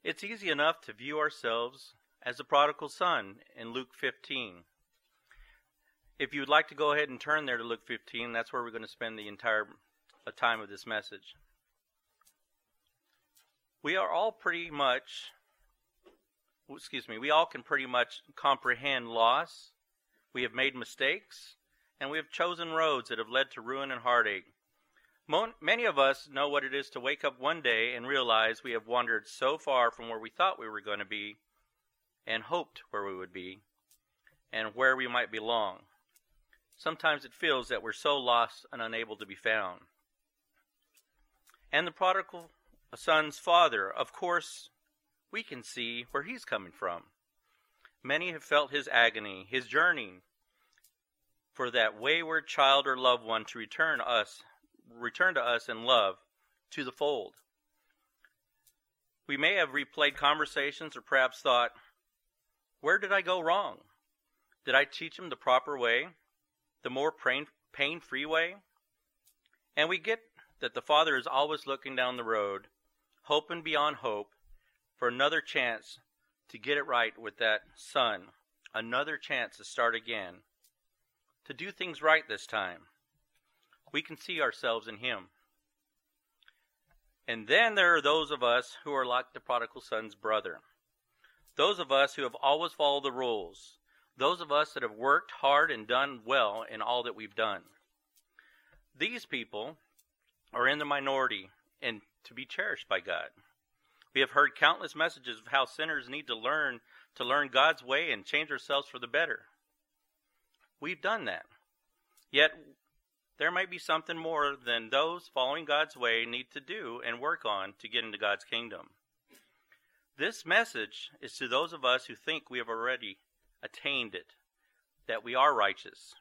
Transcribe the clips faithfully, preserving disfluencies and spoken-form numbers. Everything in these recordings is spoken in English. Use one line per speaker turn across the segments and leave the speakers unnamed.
It's easy enough to view ourselves as the prodigal son in Luke fifteen. If you would like to go ahead and turn there to Luke fifteen, that's where we're going to spend the entire time of this message. We are all pretty much, excuse me, we all can pretty much comprehend loss. We have made mistakes, and we have chosen roads that have led to ruin and heartache. Many of us know what it is to wake up one day and realize we have wandered so far from where we thought we were going to be and hoped where we would be and where we might belong. Sometimes it feels that we're so lost and unable to be found. And the prodigal son's father, of course, we can see where he's coming from. Many have felt his agony, his journey for that wayward child or loved one to return us return to us in love, to the fold. We may have replayed conversations or perhaps thought, where did I go wrong? Did I teach him the proper way, the more pain-free way? And we get that the Father is always looking down the road, hoping beyond hope, for another chance to get it right with that son, another chance to start again, to do things right this time. We can see ourselves in him. And then there are those of us who are like the prodigal son's brother. Those of us who have always followed the rules. Those of us that have worked hard and done well in all that we've done. These people are in the minority and to be cherished by God. We have heard countless messages of how sinners need to learn to learn God's way and change ourselves for the better. We've done that. Yet there may be something more than those following God's way need to do and work on to get into God's kingdom. This message is to those of us who think we have already attained it, that we are righteous.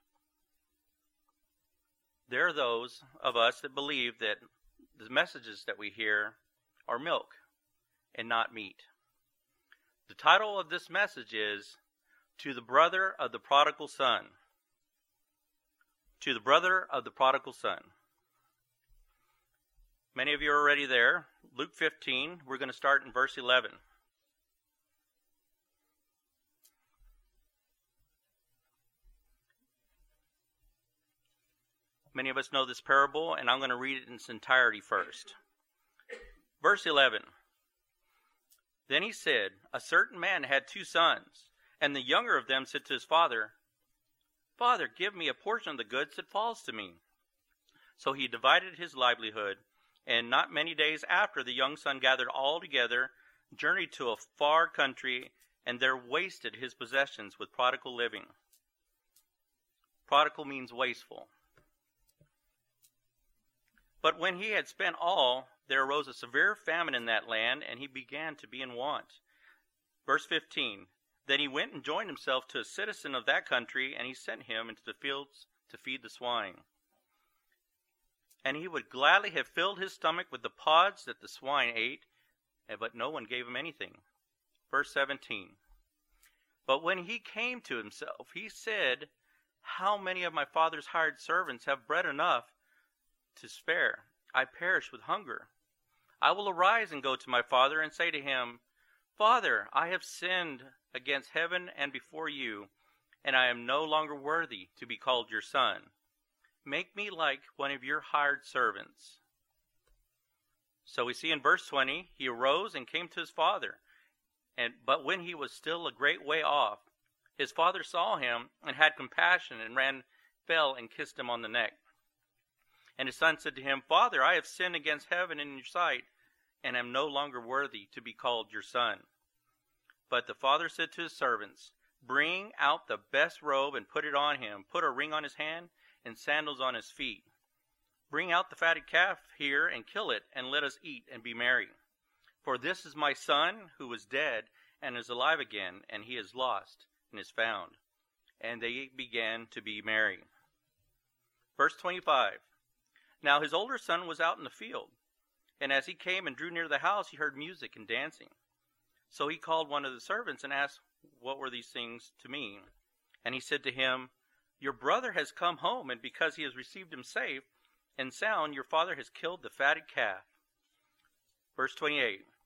There are those of us that believe that the messages that we hear are milk and not meat. The title of this message is, To the Brother of the Prodigal Son. To the brother of the prodigal son. Many of you are already there. Luke fifteen, we're going to start in verse eleven. Many of us know this parable, and I'm going to read it in its entirety first. Verse eleven. Then he said, a certain man had two sons, and the younger of them said to his father, Father, give me a portion of the goods that falls to me. So he divided his livelihood, and not many days after the young son gathered all together, journeyed to a far country, and there wasted his possessions with prodigal living. Prodigal means wasteful. But when he had spent all, there arose a severe famine in that land, and he began to be in want. Verse fifteen. Then he went and joined himself to a citizen of that country, and he sent him into the fields to feed the swine. And he would gladly have filled his stomach with the pods that the swine ate, but no one gave him anything. Verse seventeen. But when he came to himself, he said, how many of my father's hired servants have bread enough to spare? I perish with hunger. I will arise and go to my father and say to him, Father, I have sinned against heaven and before you, and I am no longer worthy to be called your son. Make me like one of your hired servants. So we see in verse twenty, he arose and came to his father. And but when he was still a great way off, his father saw him and had compassion and ran, fell and kissed him on the neck. And his son said to him, Father, I have sinned against heaven and in your sight, and am no longer worthy to be called your son. But the father said to his servants, Bring out the best robe and put it on him. Put a ring on his hand and sandals on his feet. Bring out the fatted calf here and kill it, and let us eat and be merry. For this is my son who was dead and is alive again, and he is lost and is found. And they began to be merry. Verse twenty-five. Now his older son was out in the field, and as he came and drew near the house, he heard music and dancing. So he called one of the servants and asked, What were these things to me? And he said to him, Your brother has come home, and because he has received him safe and sound, your father has killed the fatted calf. Verse twenty-eight.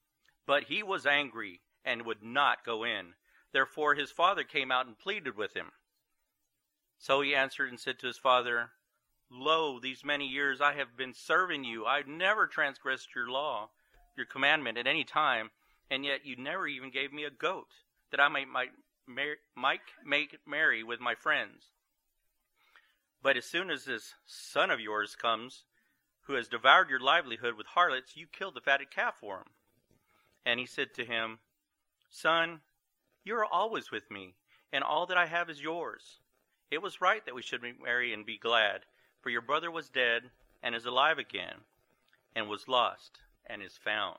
But he was angry and would not go in. Therefore his father came out and pleaded with him. So he answered and said to his father, Lo, these many years I have been serving you. I never transgressed your law, your commandment at any time, and yet you never even gave me a goat, that I might, might, might make merry with my friends. But as soon as this son of yours comes, who has devoured your livelihood with harlots, you killed the fatted calf for him. And he said to him, Son, you are always with me, and all that I have is yours. It was right that we should be merry and be glad, for your brother was dead and is alive again, and was lost and is found.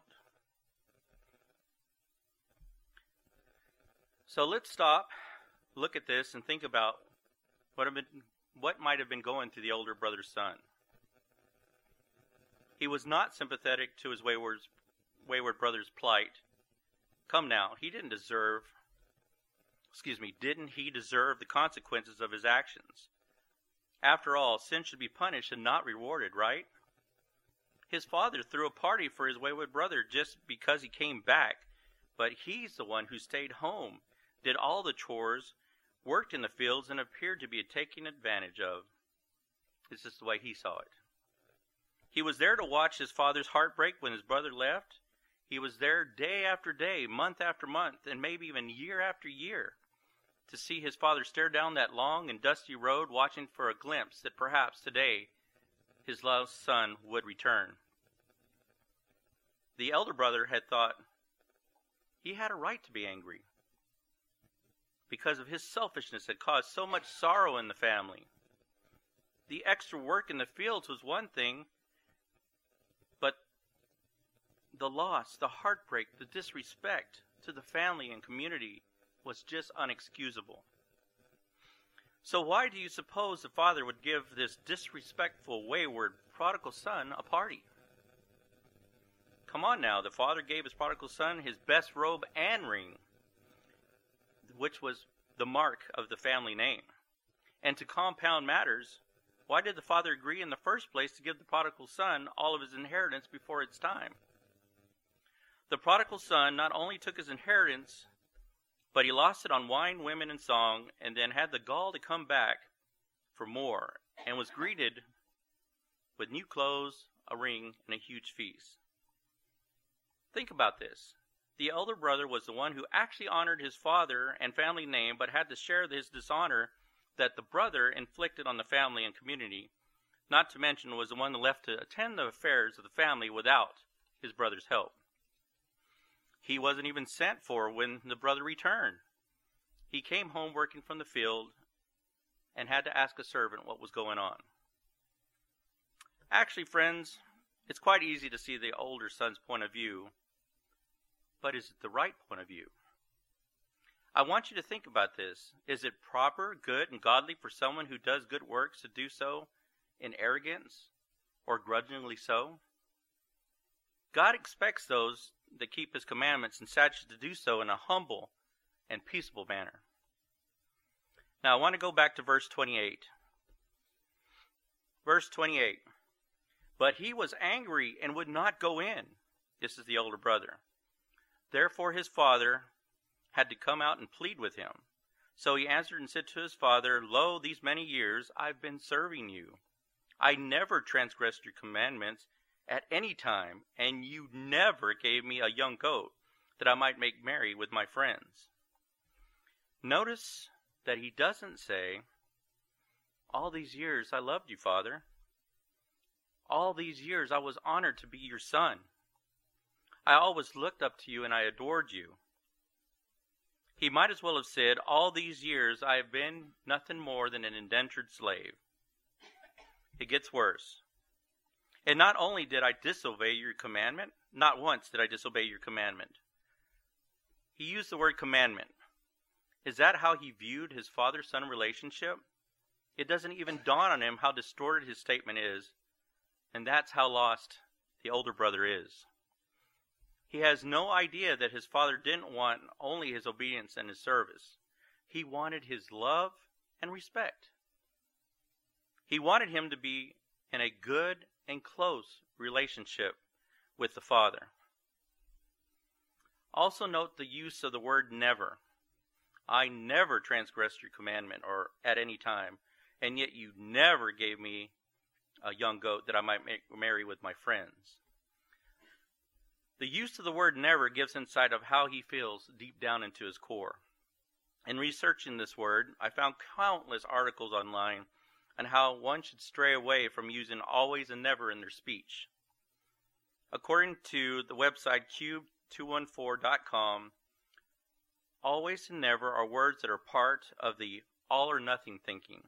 So let's stop, look at this, and think about what have been, what might have been going through the older brother's son. He was not sympathetic to his wayward, wayward brother's plight. Come now, he didn't deserve, excuse me, didn't he deserve the consequences of his actions? After all, sin should be punished and not rewarded, right? His father threw a party for his wayward brother just because he came back, but he's the one who stayed home, did all the chores, worked in the fields, and appeared to be taken advantage of. This is the way he saw it. He was there to watch his father's heart break when his brother left. He was there day after day, month after month, and maybe even year after year, to see his father stare down that long and dusty road, watching for a glimpse that perhaps today his lost son would return. The elder brother had thought he had a right to be angry because of his selfishness had caused so much sorrow in the family. The extra work in the fields was one thing, but the loss, the heartbreak, the disrespect to the family and community was just unexcusable. So why do you suppose the father would give this disrespectful, wayward, prodigal son a party? Come on now, the father gave his prodigal son his best robe and ring, which was the mark of the family name. And to compound matters, why did the father agree in the first place to give the prodigal son all of his inheritance before its time? The prodigal son not only took his inheritance, but he lost it on wine, women, and song, and then had the gall to come back for more, and was greeted with new clothes, a ring, and a huge feast. Think about this. The elder brother was the one who actually honored his father and family name, but had to share his dishonor that the brother inflicted on the family and community, not to mention was the one left to attend the affairs of the family without his brother's help. He wasn't even sent for when the brother returned. He came home working from the field and had to ask a servant what was going on. Actually, friends, it's quite easy to see the older son's point of view, but is it the right point of view? I want you to think about this. Is it proper, good, and godly for someone who does good works to do so in arrogance or grudgingly so? God expects those that keep his commandments and statutes to do so in a humble and peaceable manner. Now I want to go back to verse twenty-eight. Verse twenty-eight. But he was angry and would not go in. This is the older brother. Therefore his father had to come out and plead with him. So he answered and said to his father, Lo, these many years I've been serving you. I never transgressed your commandments at any time, and you never gave me a young goat that I might make merry with my friends. Notice that he doesn't say, all these years I loved you, Father. All these years I was honored to be your son. I always looked up to you and I adored you. He might as well have said, all these years I have been nothing more than an indentured slave. It gets worse. And not only did I disobey your commandment, not once did I disobey your commandment. He used the word commandment. Is that how he viewed his father-son relationship? It doesn't even dawn on him how distorted his statement is, and that's how lost the older brother is. He has no idea that his father didn't want only his obedience and his service. He wanted his love and respect. He wanted him to be in a good and close relationship with the Father. Also note the use of the word never. I never transgressed your commandment or at any time, and yet you never gave me a young goat that I might make, marry with my friends. The use of the word never gives insight of how he feels deep down into his core. In researching this word, I found countless articles online on how one should stray away from using always and never in their speech. According to the website cube two one four dot com, always and never are words that are part of the all or nothing thinking,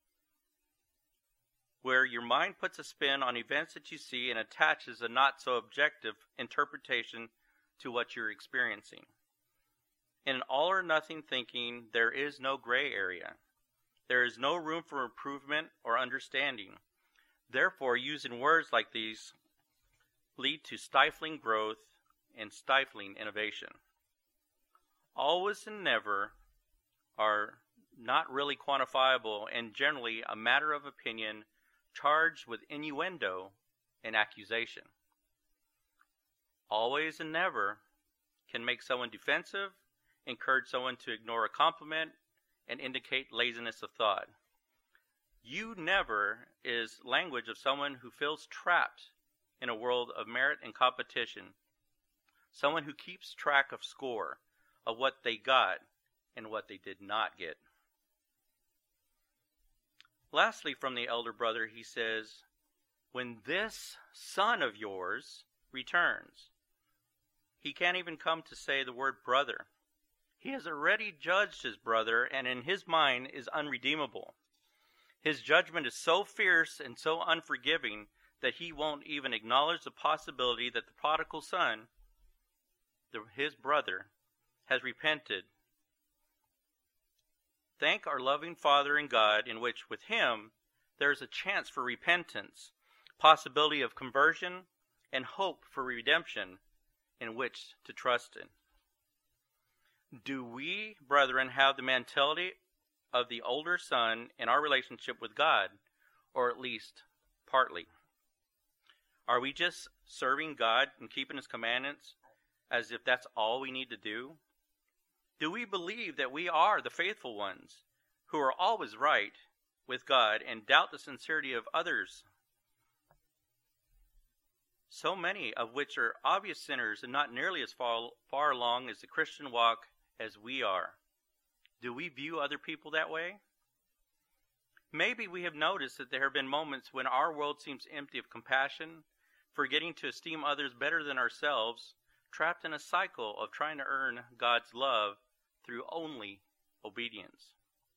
where your mind puts a spin on events that you see and attaches a not so objective interpretation to what you're experiencing. In an all or nothing thinking, there is no gray area. There is no room for improvement or understanding. Therefore, using words like these lead to stifling growth and stifling innovation. Always and never are not really quantifiable and generally a matter of opinion charged with innuendo and accusation. Always and never can make someone defensive, encourage someone to ignore a compliment, and indicate laziness of thought. You never is language of someone who feels trapped in a world of merit and competition, someone who keeps track of score, of what they got and what they did not get. Lastly, from the elder brother, he says, when this son of yours returns, he can't even come to say the word brother. He has already judged his brother, and in his mind is unredeemable. His judgment is so fierce and so unforgiving that he won't even acknowledge the possibility that the prodigal son, the, his brother, has repented. Thank our loving Father in God, in which with him there is a chance for repentance, possibility of conversion, and hope for redemption in which to trust in. Do we, brethren, have the mentality of the older son in our relationship with God, or at least partly? Are we just serving God and keeping his commandments as if that's all we need to do? Do we believe that we are the faithful ones who are always right with God and doubt the sincerity of others? So many of which are obvious sinners and not nearly as far, far along as the Christian walk as we are. Do we view other people that way? Maybe we have noticed that there have been moments when our world seems empty of compassion, forgetting to esteem others better than ourselves, trapped in a cycle of trying to earn God's love through only obedience.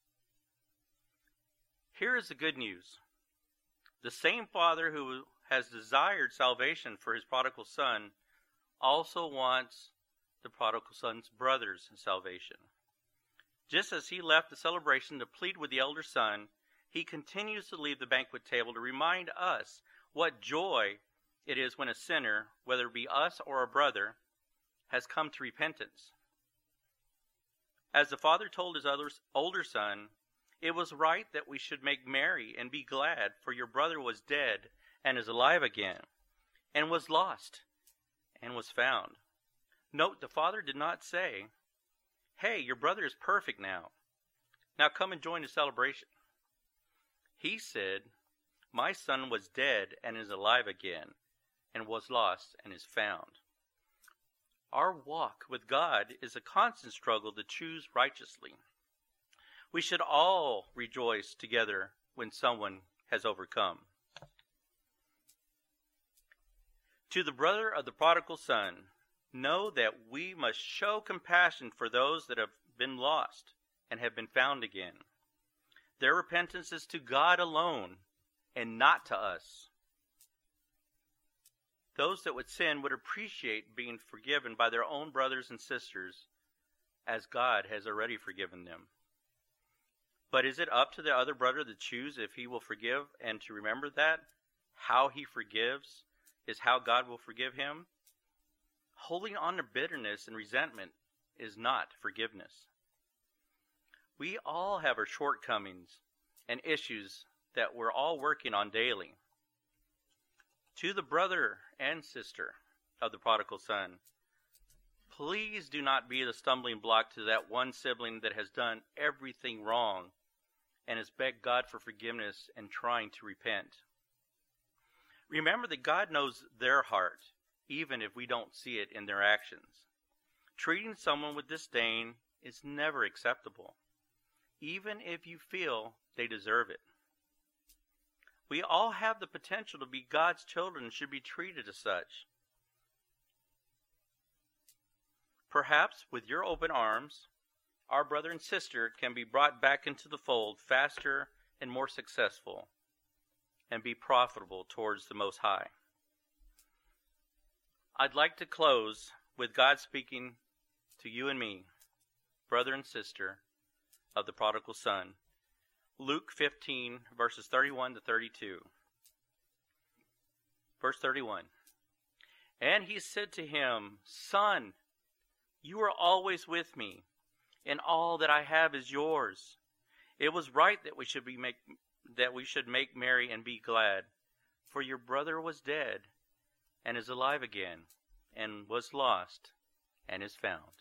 Here is the good news. The same Father who has desired salvation for his prodigal son also wants the prodigal son's brother's salvation. Just as he left the celebration to plead with the elder son, he continues to leave the banquet table to remind us what joy it is when a sinner, whether it be us or a brother, has come to repentance. As the father told his other, older son, it was right that we should make merry and be glad, for your brother was dead and is alive again, and was lost and was found. Note, the father did not say, hey, your brother is perfect now. Now come and join the celebration. He said, my son was dead and is alive again, and was lost and is found. Our walk with God is a constant struggle to choose righteously. We should all rejoice together when someone has overcome. To the brother of the prodigal son, know that we must show compassion for those that have been lost and have been found again. Their repentance is to God alone and not to us. Those that would sin would appreciate being forgiven by their own brothers and sisters, as God has already forgiven them. But is it up to the other brother to choose if he will forgive, and to remember that how he forgives is how God will forgive him? Holding on to bitterness and resentment is not forgiveness. We all have our shortcomings and issues that we're all working on daily. To the brother and sister of the prodigal son, Please do not be the stumbling block to that one sibling that has done everything wrong and has begged God for forgiveness and trying to repent. Remember that God knows their heart, even if we don't see it in their actions. Treating someone with disdain is never acceptable, even if you feel they deserve it. We all have the potential to be God's children and should be treated as such. Perhaps with your open arms, our brother and sister can be brought back into the fold faster and more successful, and be profitable towards the Most High. I'd like to close with God speaking to you and me, brother and sister of the prodigal son. Luke fifteen, verses thirty-one to thirty-two. Verse thirty-one. And he said to him, Son, you are always with me, and all that I have is yours. It was right that we should be make that we should make merry and be glad, for your brother was dead, and is alive again, and was lost, and is found.